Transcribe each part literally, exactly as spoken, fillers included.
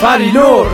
Farilord.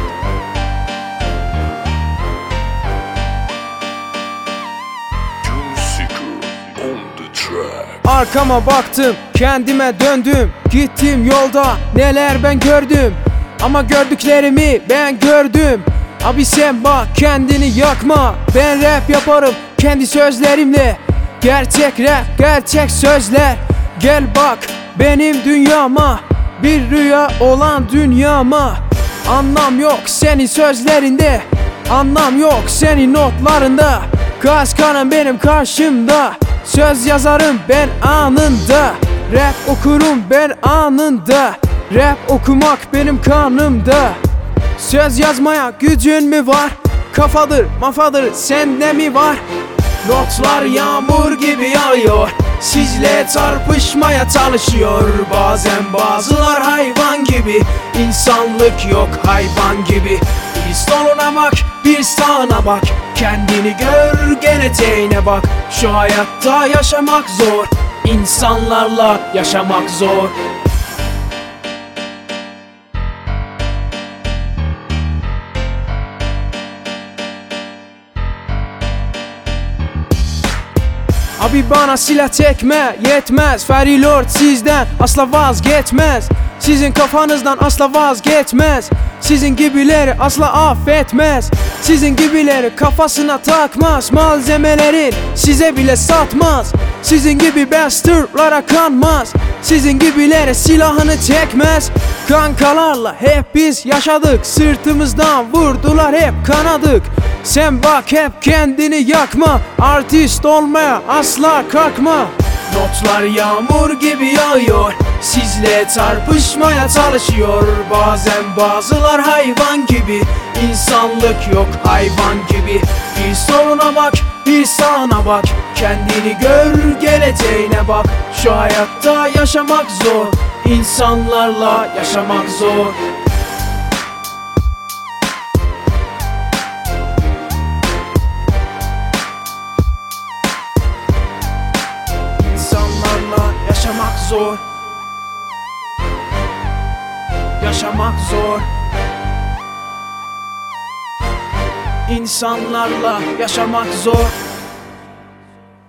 Arkama baktım, kendime döndüm. Gittim yolda neler ben gördüm, ama gördüklerimi ben gördüm. Abi sen bak, kendini yakma. Ben rap yaparım kendi sözlerimle. Gerçek rap, gerçek sözler. Gel bak benim dünyama, bir rüya olan dünyama. Anlam yok senin sözlerinde, anlam yok senin notlarında. Gaz kanım benim karşımda, söz yazarım ben anında. Rap okurum ben anında, rap okumak benim kanımda. Söz yazmaya gücün mü var? Kafadır mafadır sende mi var? Notlar yağmur gibi yağıyor, sizle çarpışmaya çalışıyor. Bazen bazılar hayvan gibi, insanlık yok hayvan gibi. Bir soluna bak, bir sağına bak, kendini gör, geleceğine bak. Şu hayatta yaşamak zor, insanlarla yaşamak zor. Abi bana silah çekme yetmez, Farilord sizden asla vazgeçmez. Sizin kafanızdan asla vazgeçmez, sizin gibileri asla affetmez. Sizin gibileri kafasına takmaz, malzemelerin size bile satmaz. Sizin gibi bastırlara kanmaz, sizin gibilere silahını çekmez. Kankalarla hep biz yaşadık, sırtımızdan vurdular hep kanadık. Sen bak hep kendini yakma, artist olmaya asla kalkma. Notlar yağmur gibi yağıyor, sizle çarpışmaya çalışıyor. Bazen bazılar hayvan gibi, insanlık yok hayvan gibi. Bir soluna bak, bir sağına bak, kendini gör, geleceğine bak. Şu hayatta yaşamak zor, insanlarla yaşamak zor. Yaşamak zor, yaşamak zor. İnsanlarla yaşamak zor.